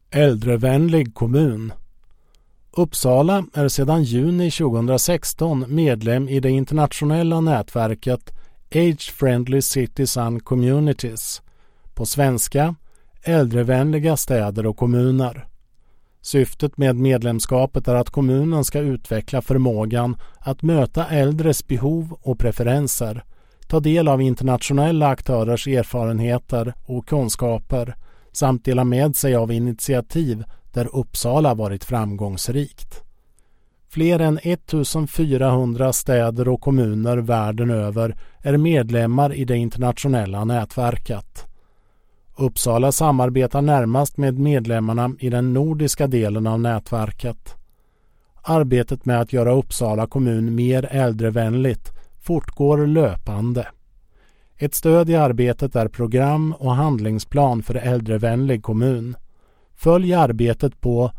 Äldrevänlig kommun. Uppsala är sedan juni 2016 medlem i det internationella nätverket Age Friendly Cities and Communities, på svenska äldrevänliga städer och kommuner. Syftet med medlemskapet är att kommunen ska utveckla förmågan att möta äldres behov och preferenser, ta del av internationella aktörers erfarenheter och kunskaper samt dela med sig av initiativ där Uppsala varit framgångsrikt. Fler än 1400 städer och kommuner världen över är medlemmar i det internationella nätverket. Uppsala samarbetar närmast med medlemmarna i den nordiska delen av nätverket. Arbetet med att göra Uppsala kommun mer äldrevänligt fortgår löpande. Ett stöd i arbetet är program och handlingsplan för äldrevänlig kommun. Följ arbetet på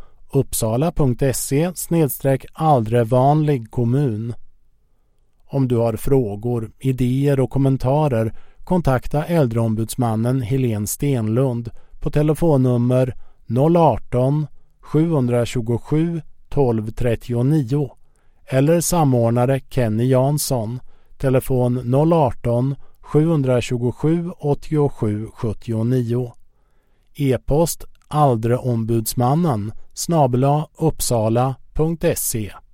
uppsala.se/aldrevanlig kommun. Om du har frågor, idéer och kommentarer, kontakta äldreombudsmannen Helene Stenlund på telefonnummer 018-727 1239 eller samordnare Kenny Jansson, telefon 018-727 87 79. E-post aldreombudsmannen @uppsala.se